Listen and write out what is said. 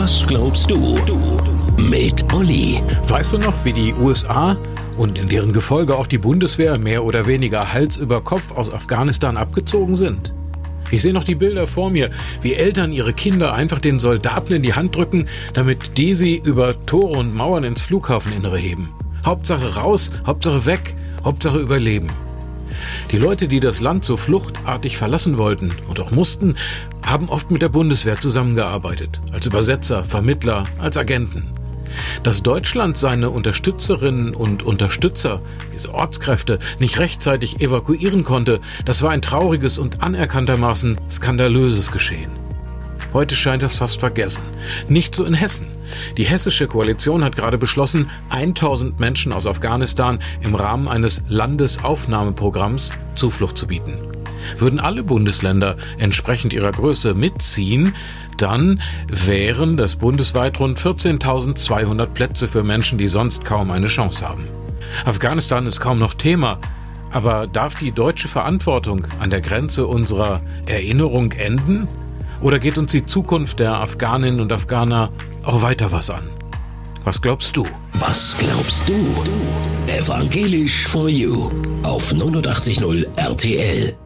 Was glaubst du? Mit Olli. Weißt du noch, wie die USA und in deren Gefolge auch die Bundeswehr mehr oder weniger Hals über Kopf aus Afghanistan abgezogen sind? Ich sehe noch die Bilder vor mir, wie Eltern ihre Kinder einfach den Soldaten in die Hand drücken, damit die sie über Tore und Mauern ins Flughafeninnere heben. Hauptsache raus, Hauptsache weg, Hauptsache überleben. Die Leute, die das Land so fluchtartig verlassen wollten und auch mussten, haben oft mit der Bundeswehr zusammengearbeitet. Als Übersetzer, Vermittler, als Agenten. Dass Deutschland seine Unterstützerinnen und Unterstützer, diese Ortskräfte, nicht rechtzeitig evakuieren konnte, das war ein trauriges und anerkanntermaßen skandalöses Geschehen. Heute scheint das fast vergessen. Nicht so in Hessen. Die hessische Koalition hat gerade beschlossen, 1000 Menschen aus Afghanistan im Rahmen eines Landesaufnahmeprogramms Zuflucht zu bieten. Würden alle Bundesländer entsprechend ihrer Größe mitziehen, dann wären das bundesweit rund 14.200 Plätze für Menschen, die sonst kaum eine Chance haben. Afghanistan ist kaum noch Thema, aber darf die deutsche Verantwortung an der Grenze unserer Erinnerung enden? Oder geht uns die Zukunft der Afghaninnen und Afghaner auch weiter was an? Was glaubst du? Was glaubst du? Evangelisch for You auf 89.0 RTL.